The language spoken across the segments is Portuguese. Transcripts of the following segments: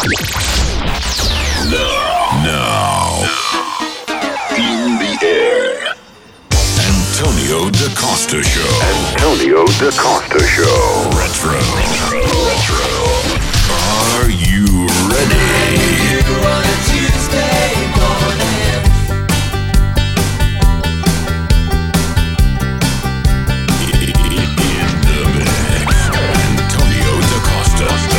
Now, in the air, Antonio DaCosta Show. Antonio DaCosta Show. Retro. Are you ready? On a Tuesday morning. In the mix, Antonio DaCosta.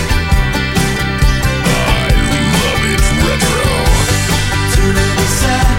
Too little sad.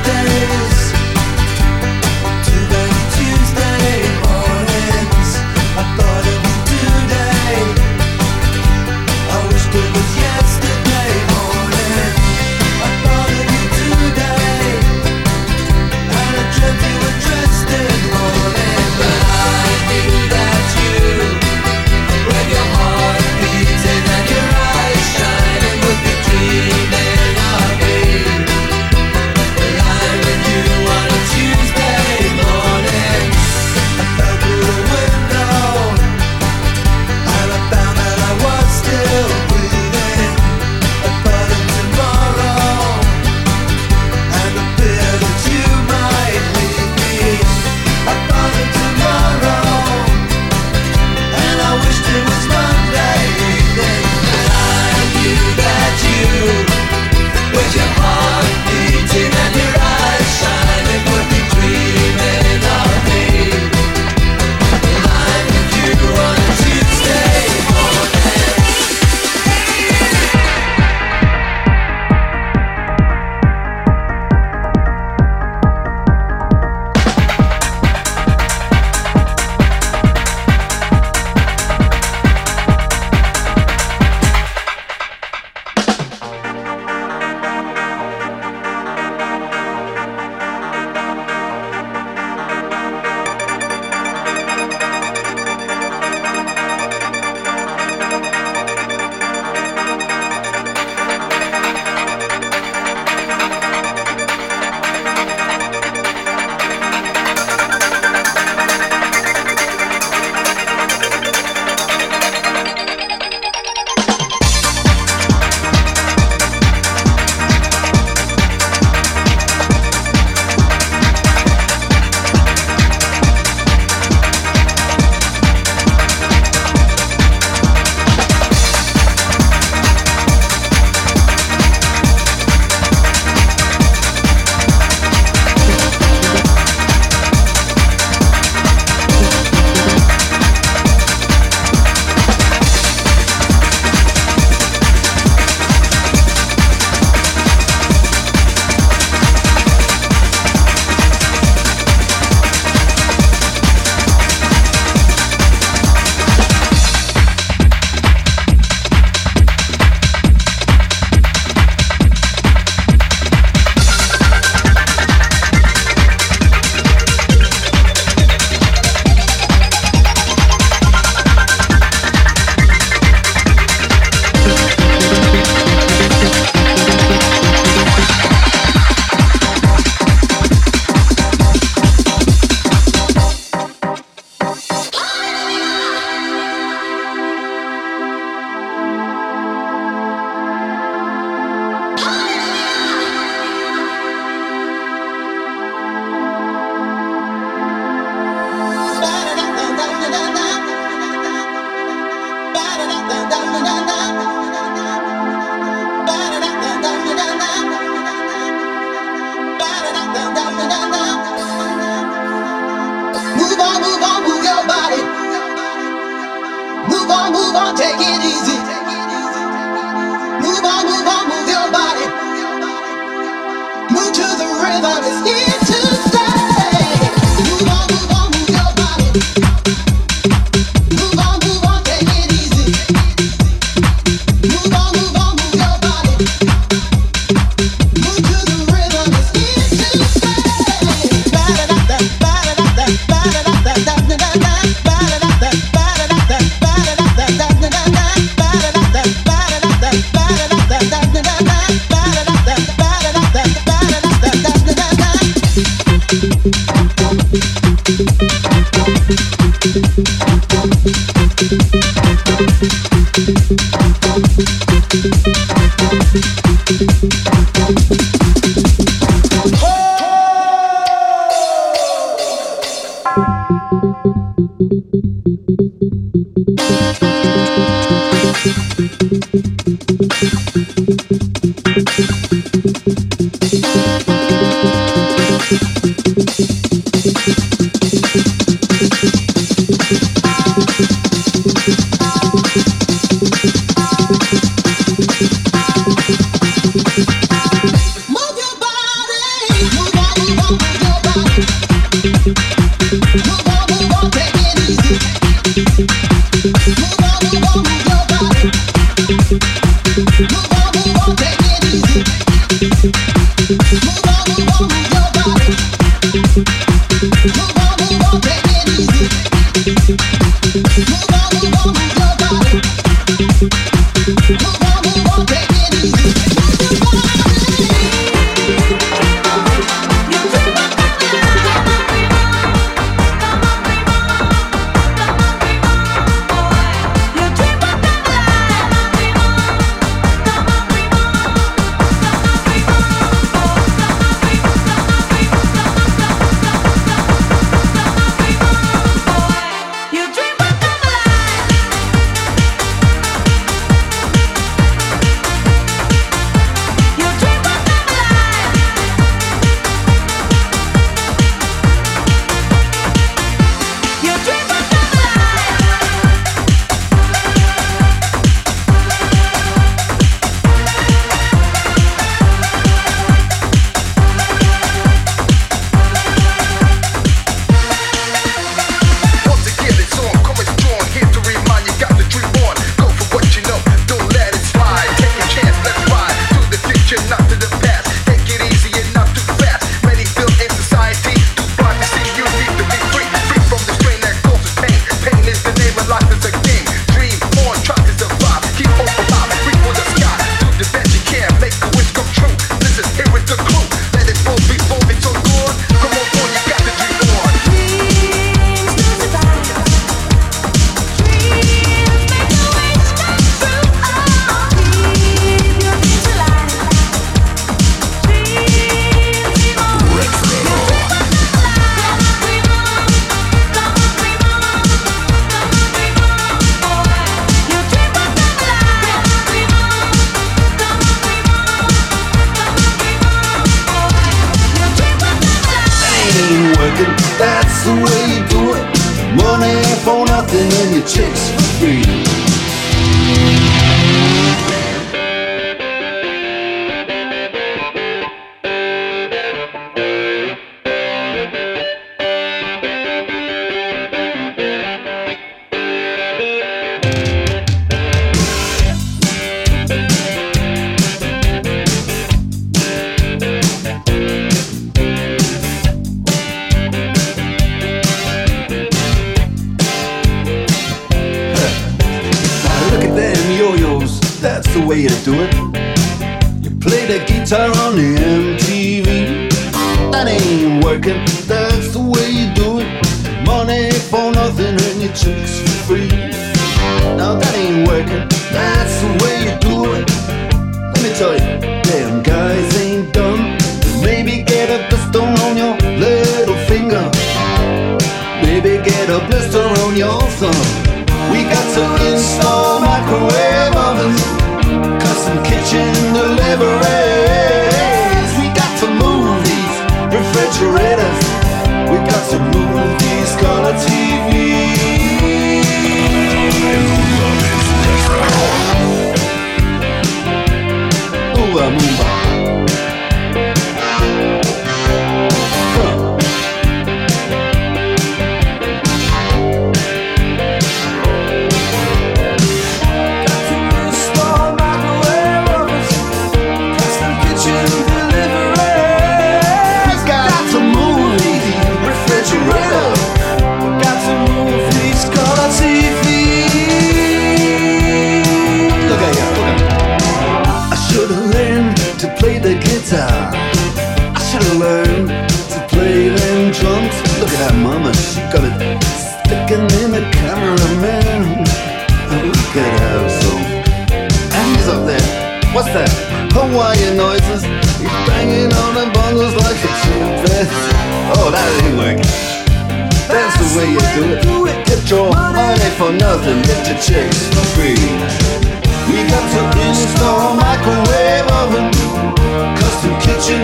sticking in the cameraman. We could have some hands up there. What's that? Hawaiian noises. He's banging on the bongos like a chimpanzee. Oh, that ain't working. That's the way you do it. Get your money for nothing, get your chicks for free. We got to install microwave oven, custom kitchen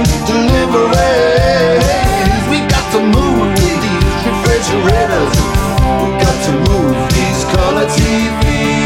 deliveries. We got to move these refrigerators. We got to move these color TVs.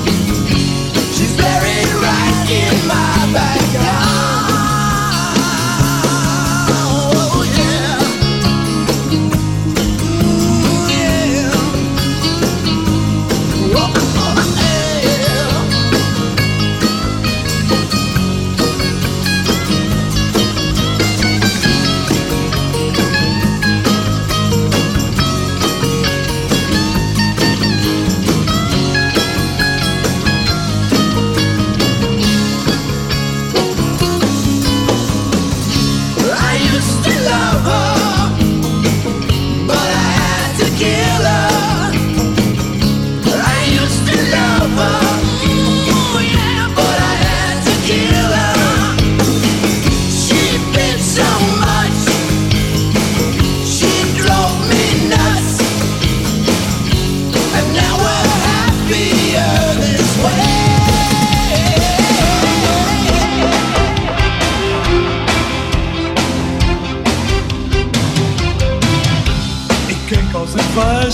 She's buried right in my backyard.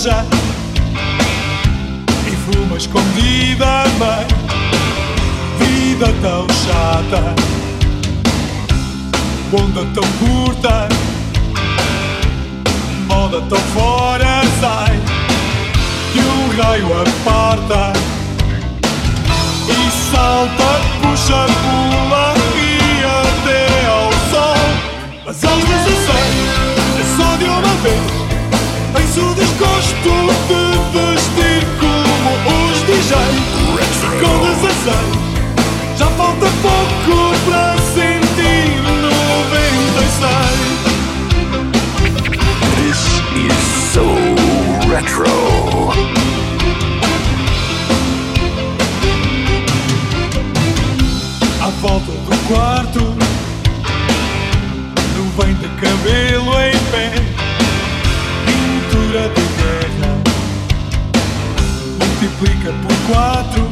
loja e fuma escondida, mãe. Vida tão chata, onda tão curta, moda tão fora, sai que um raio aparta e salta, puxa, pula e até ao sol. Mas aos 16 é só de uma vez. Tens o desgosto de vestir como os DJs. Com 16 já falta pouco para sentir 96. This is so retro. À volta do quarto, nuvem de cabelo em pé, pintura de guerra, multiplica por 4,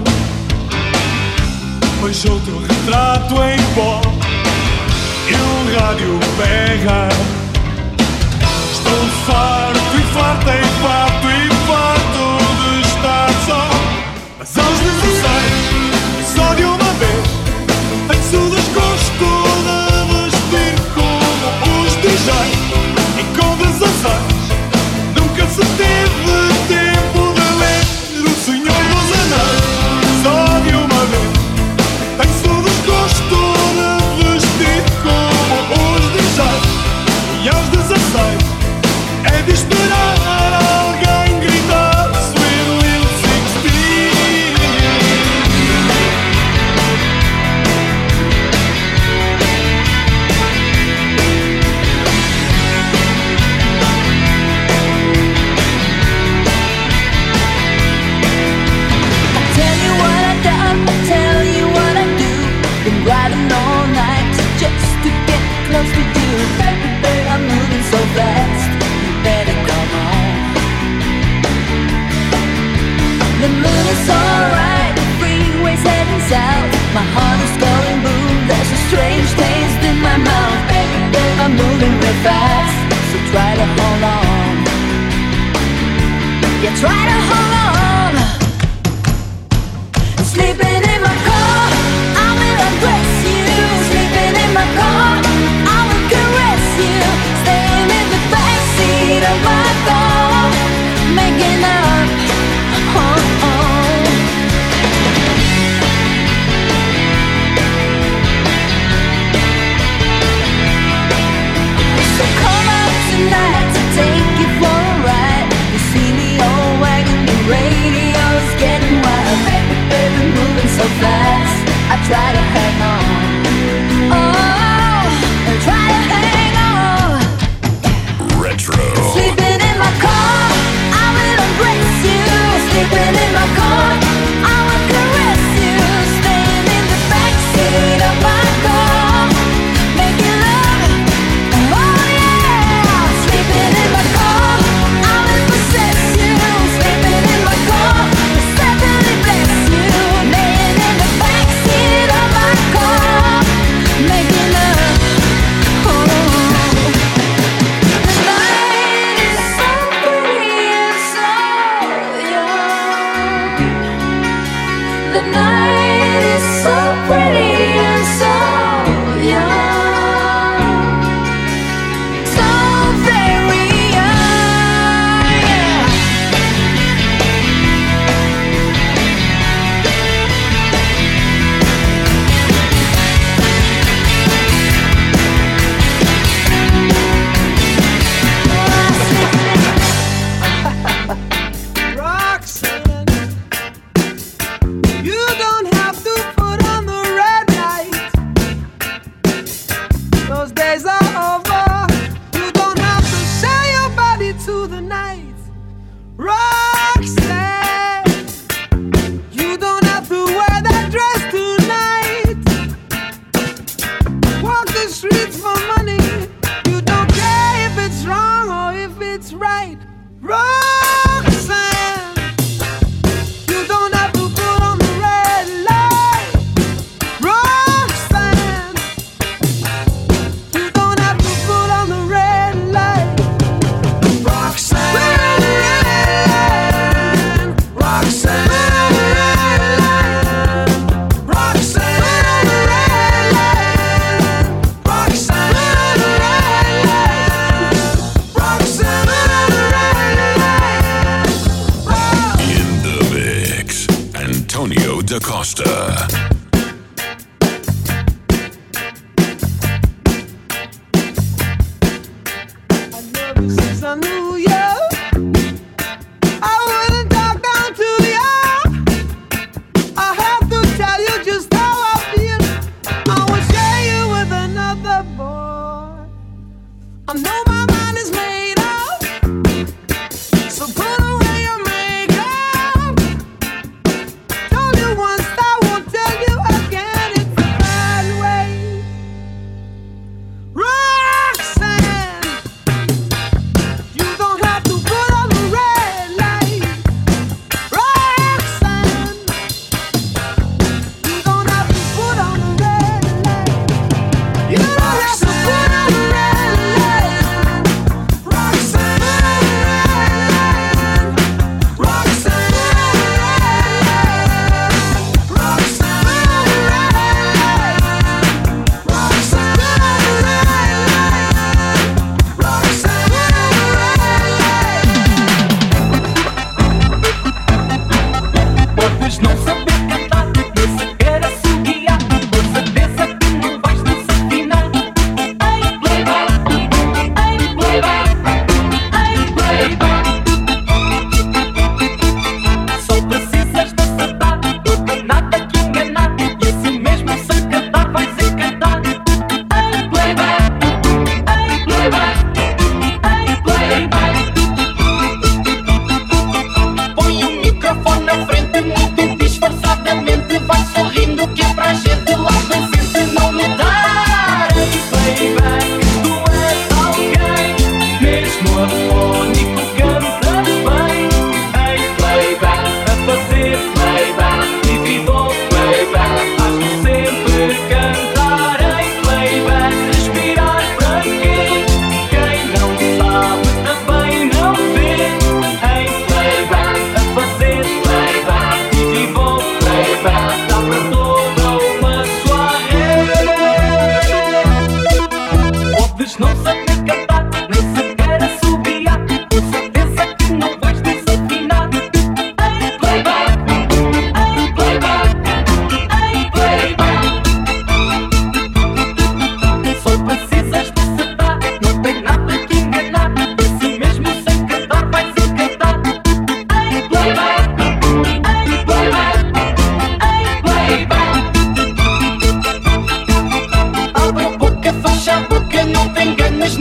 mas outro retrato em pó, e um rádio berra. Estou farto e farto e farto e farto de estar só. Mas aos 16, só de uma vez, tem-se o desgosto de vestir como os DJs. E com 16 nunca se teve tempo de ler O Senhor dos Anéis. Só de uma vez tem-se o desgosto de vestir como os DJs. E aos 16 é de esperar alguém gritar Sweet Little 16. Tell you what I done, tell you what I do. Been riding all night just to get close to you. Baby, I'm moving so fast, you better come on. The moon is alright, the freeway's heading south. My heart is going boom, there's a strange taste in my mouth. Baby, I'm moving real fast, so try to hold on. Yeah, try to hold on. Sleeping in my car, I will undress you. Sleeping in my car, I will caress you. Staying in the backseat of my car, making up. Oh, oh. So come out tonight to take you for a ride. You see the old wagon, the radio's getting wild. Baby, moving so fast, I try to hang on. Oh, I try to hang on. Retro. Sleeping in my car, I will embrace you. Sleeping in my car, I will caress you. Staying in the backseat of my car, making love. Oh yeah. Sleeping in my car, I will possess you. Sleeping in my car, certainly bless you. Laying in the backseat of my car, making love. Oh. The night is so pretty and so young. The night is so pretty and so young. So very young. Yeah. Roxanne, you don't have to put on the red light. Those days are over. You don't have to sell your body to the night. Roxanne, you don't have to wear that dress tonight. Walk the streets for money. You don't care if it's wrong or if it's right. Roxanne, you don't have to put on the red light. Roxanne, you don't Abre a boca, fecha a boca, não te enganas.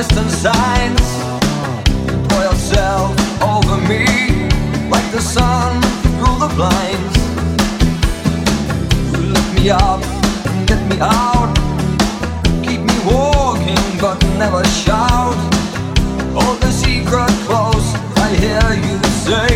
distant signs. Pour yourself over me like the sun through the blinds. You lift me up and get me out, keep me walking but never shout. Oh, the secret close, I hear you say.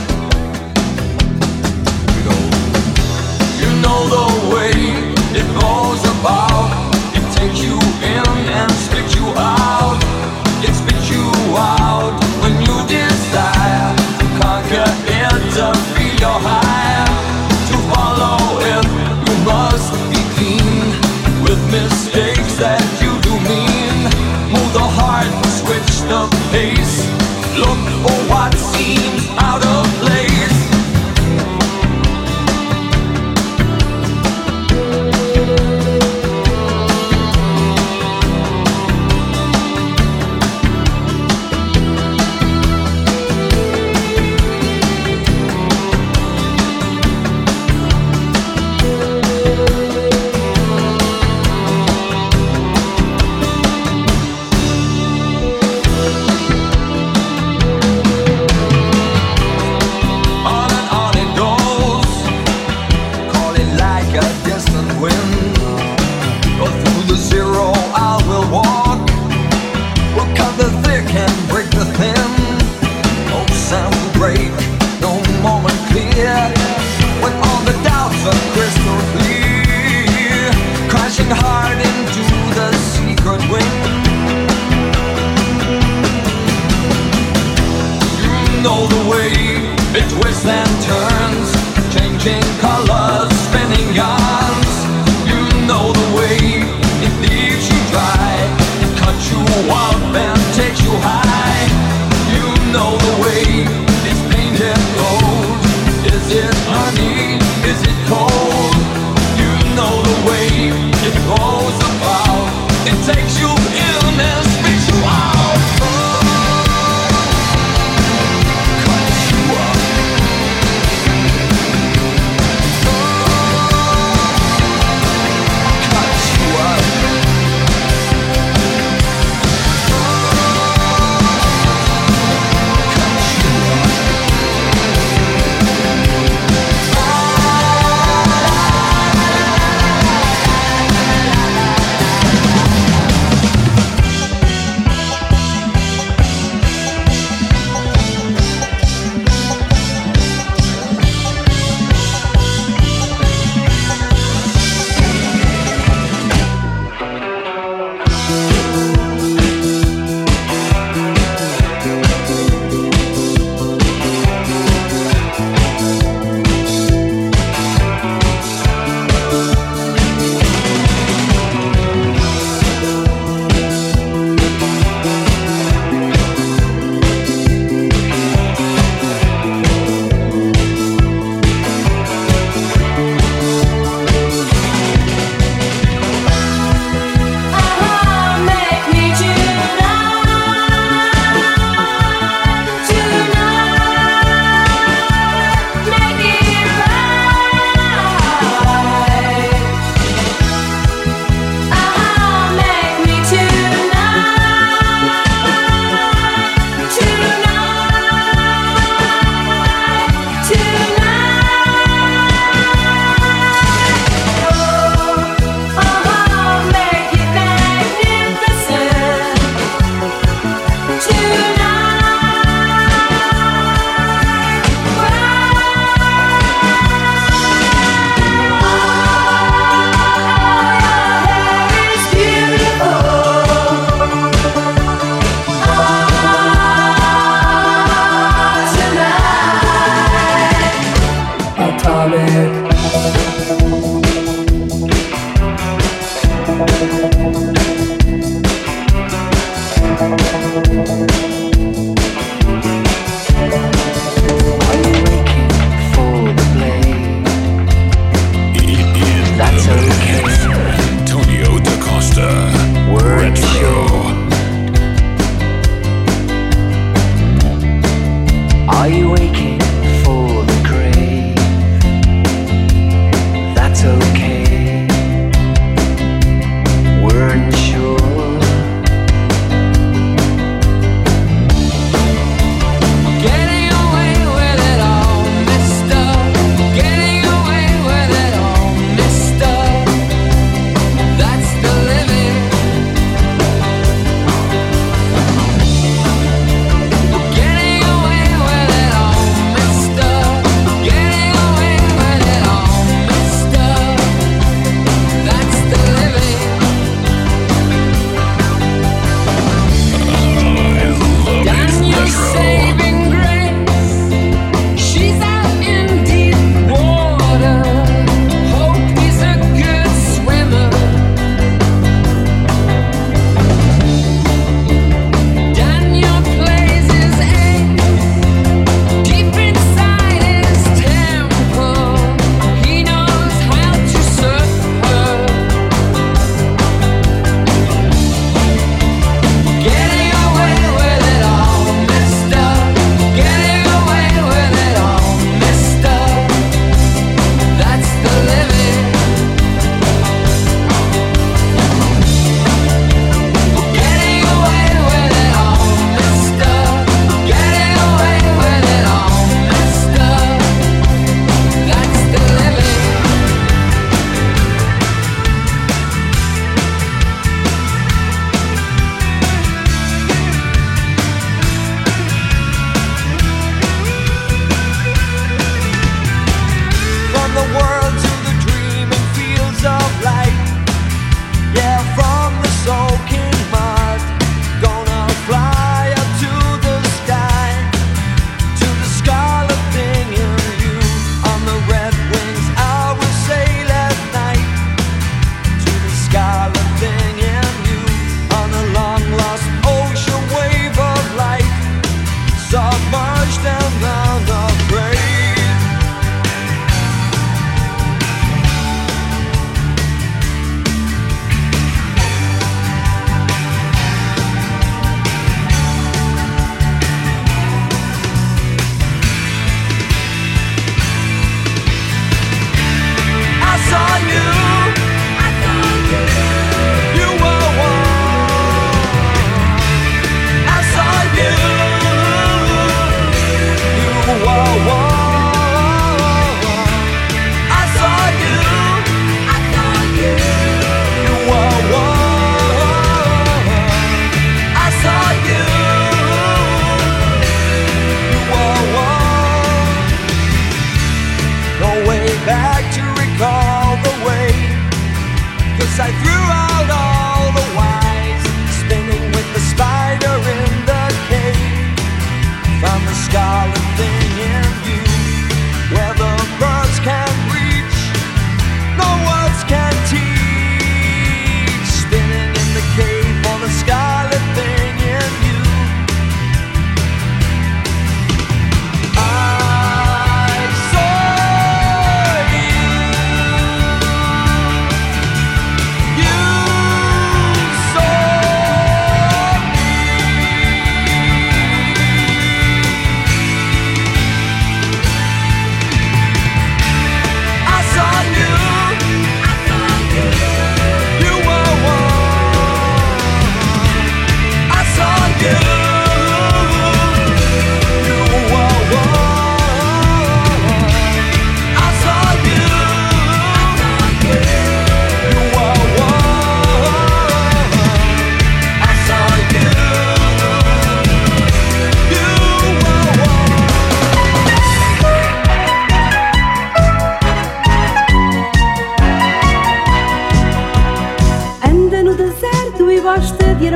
You know the way it goes about. It takes you in and spits you out. It spits you out when you desire to conquer it, to feel your high. To follow it, you must be clean with mistakes that you do mean. Move the heart, switch the pace. Look for what seems out of place.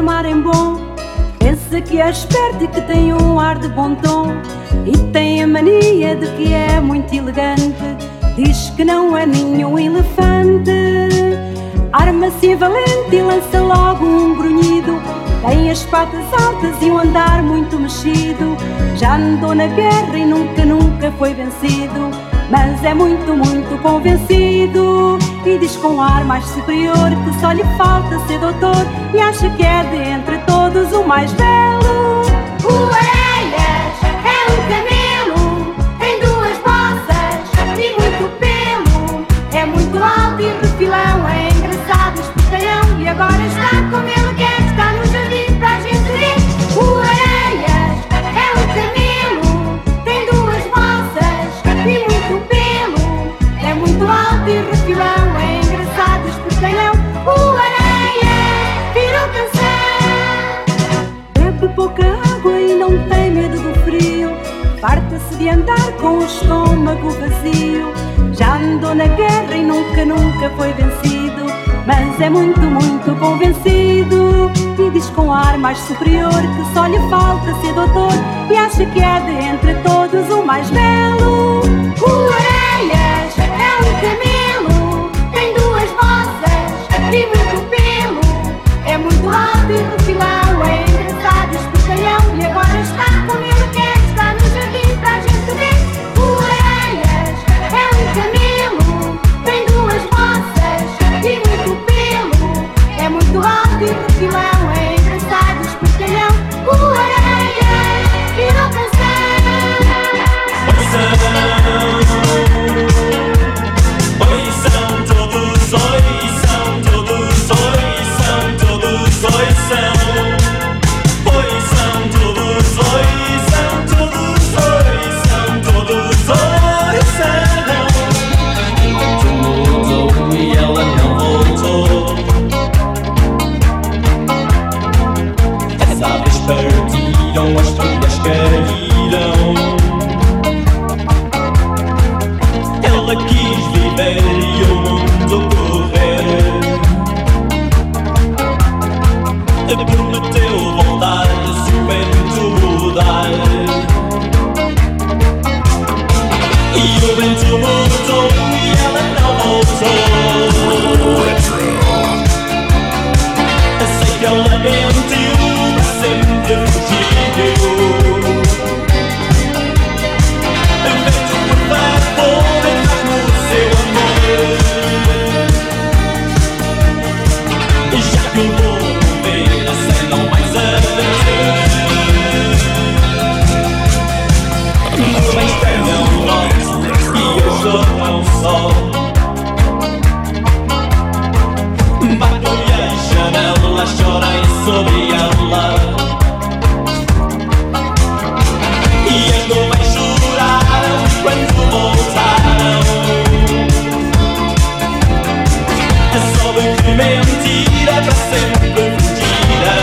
transformar em bom. Pensa que é esperto e que tem um ar de bom tom, e tem a mania de que é muito elegante. Diz que não é nenhum elefante. Arma-se valente e lança logo um grunhido. Tem as patas altas e um andar muito mexido. Já andou na guerra e nunca foi vencido, mas é muito, muito convencido. E diz com um ar mais superior que só lhe falta ser doutor, e acha que é de entre todos o mais belo. O Orelhas é um camelo, tem duas bossas e muito pelo. É muito alto e refilão, é engraçado, espertalhão, e agora está como ele quer, está no jardim para a gente ver. O Orelhas é um camelo, tem duas bossas e muito pelo. É muito alto e refilão, é engraçado, espertalhão. O Orelhas virou canção. Bebe pouca água e não tem medo do frio. Farta-se de andar com o estômago vazio. Já andou na guerra e nunca foi vencido, mas é muito, muito convencido. E diz com ar mais superior que só lhe falta ser doutor, e acha que é de entre todos o mais belo. O Orelhas é um camelo, tem duas bossas e muito pelo. É muito alto e refilão, é engraçado, espertalhão, e agora está como ele quer, está no jardim para a gente ver. O Orelhas é um camelo, tem duas bossas e muito pelo. É muito alto e refilão, é engraçado, espertalhão. O Orelhas virou canção. Oi, são todos, oi, são todos, oi, são todos, oi, são. Oi, são todos, oi, são todos, oi, são todos, oi, são. Mudou e ela não voltou. As aves partiram, as folhas caíram. Ela quis viver e o mundo correr. Prometeu voltar se o vento mudar. E o vento mudou e ela não voltou. Sei que ela mentiu, sempre fugiu. Vento por favor, entrar no seu amor. Já que eu vou morrer, sei não mais adeus. Nuvens perdem nós e eu sou tão só. Bato-lhe a janela, chorei sobre ela. E as nuvens choraram quando voltaram. Soube que mentira para sempre mentira.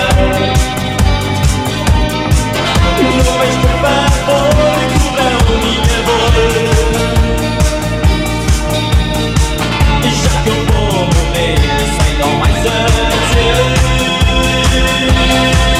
Nuvens por favor cobram minha dor. Já que eu vou morrer, sei não mais adeus.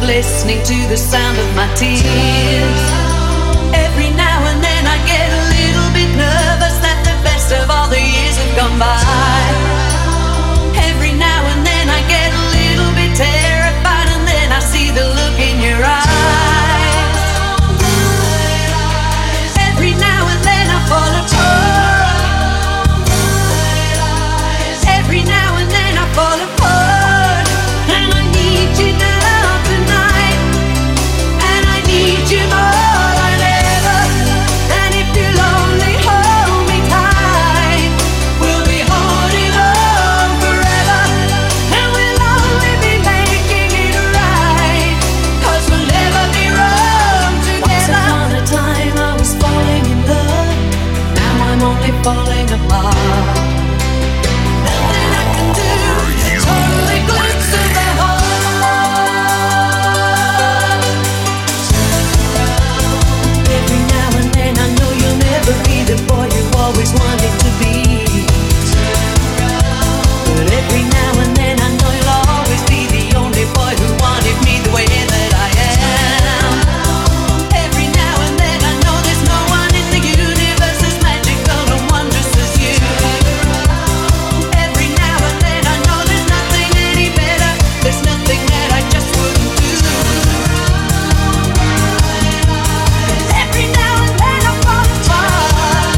listening to the sound of my tears. Every now and then I get a little bit nervous that the best of all the years have gone by. Every now and then I get a little bit terrified, and then I see the look in your eyes. Every now and then I fall apart. Every now and then I fall apart, and I need you now tonight, and I need you more than ever. And if you'll only hold me tight, we'll be holding on forever, and we'll only be making it right, 'cause we'll never be wrong together. Once upon a time I was falling in love, now I'm only falling apart. Nothing I can do to totally glimpse of the heart. Every now and then I know you'll never be the boy you always wanted to be. But every now and then I know you'll always be the only boy who wanted me the way that I am. Every now and then I know there's no one in the universe as magical and wondrous as you. Every now and then I know there's nothing any better, there's nothing that I just wouldn't do. Every now and then I fall apart.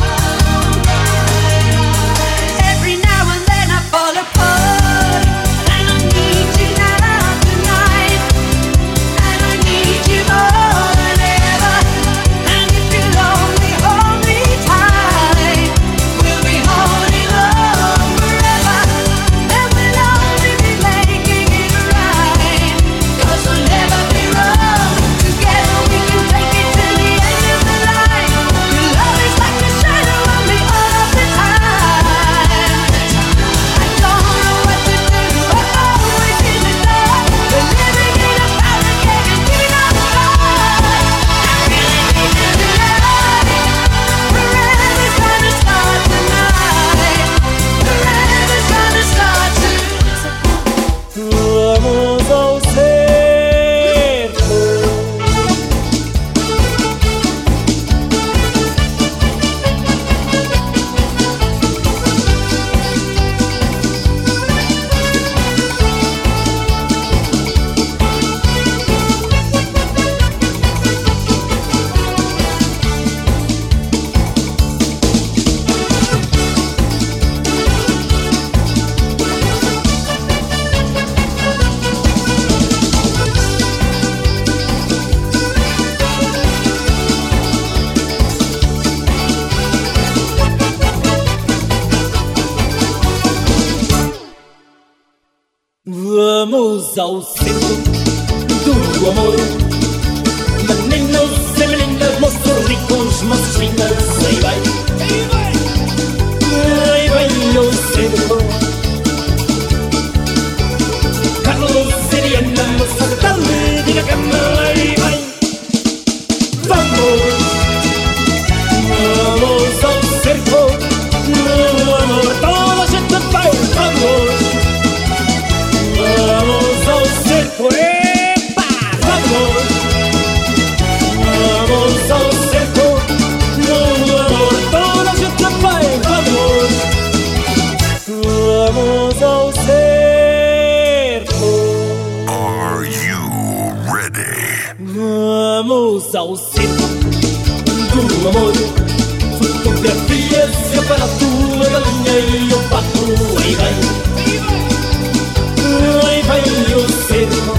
Every now and then I fall apart, and I need you now tonight, and I need you more than ever. And if you'll only hold me tight, we'll be holding on forever, and we'll only be making it right, 'cause we'll never be wrong together. We can take it to the end of the line. Your love is like a shadow on me all of the time. I don't know what to do, I'm always in the dark. We're living in a powder keg and you know why. I really need you tonight. Forever's gonna start tonight. Forever's gonna start tonight. Vamos ao cerco. Vamos ao centro do amor. Meninos e meninas, moços ricos, moços lindas, aí vai o centro. Carlos Siriana, moça de tarde, diga que me aí vai. Vamos ao cerco do amor, toda a gente vai, vamos ao cerco, epa, vamos ao cerco do amor, toda a gente vai, vamos ao cerco. Are you ready? Vamos ao cerco do amor. Fotografias e aparato, a galinha e o pato, aí vai o cerco.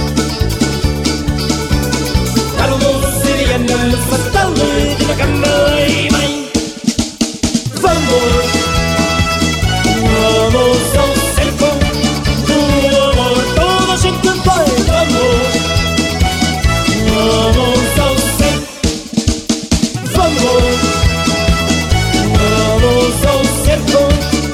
Carlos Siriana, moça de tarde, diga que me aí vai. Vamos ao cerco do amor, toda a gente vai, vamos ao cerco. Vamos ao cerco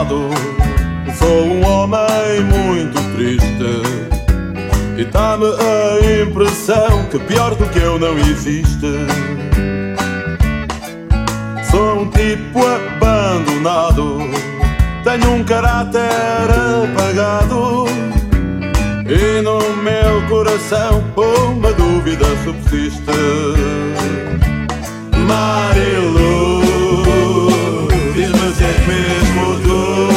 abandonado. Sou um homem muito triste e dá-me a impressão que pior do que eu não existe. Sou um tipo abandonado, tenho um caráter apagado e no meu coração uma dúvida subsiste. Marilu, diz-me se és mesmo tu.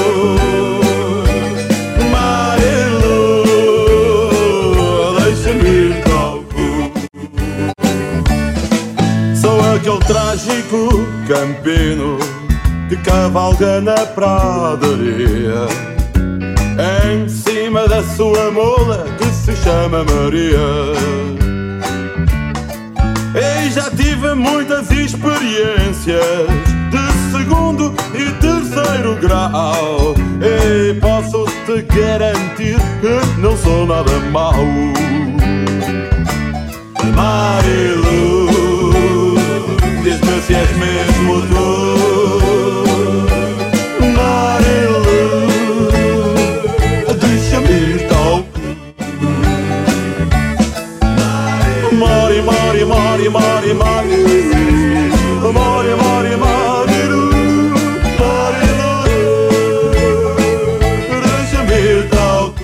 Marilu, deixa-me ir toco. Sou aquele trágico campino que cavalga na pradaria, em cima da sua mula que se chama Maria. E já tive muitas experiências de segundo e terceiro grau, e posso te garantir que não sou nada mau. Marilu, diz-me se és mesmo tu. Marilu, deixa-me ir toco. Mari, Mari, Mari, Mari, Mari, Mari, Mari, Marilu, Marilu, deixa-me ir toco.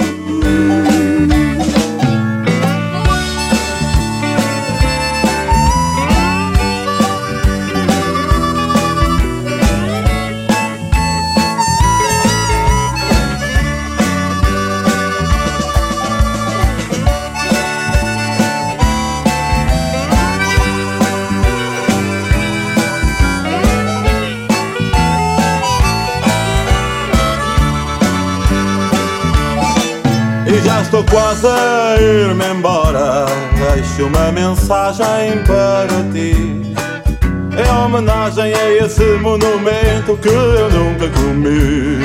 E já estou quase a ir-me embora. Deixo uma mensagem para ti, em homenagem a esse monumento que eu nunca comi.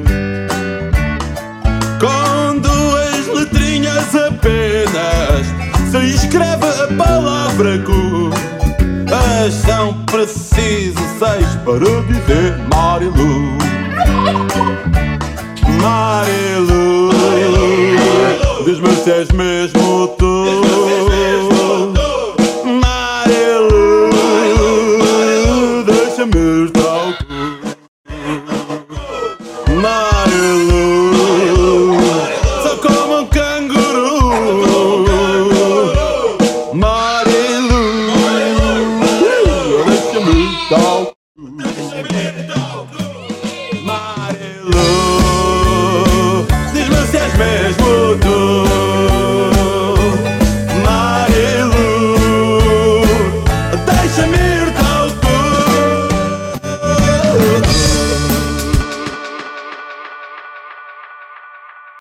Com duas letrinhas apenas se escreve a palavra cu, mas são precisos 6 para dizer Marilu. Marilu, diz-me se és mesmo tu. Marilu, deixa-me ir toco.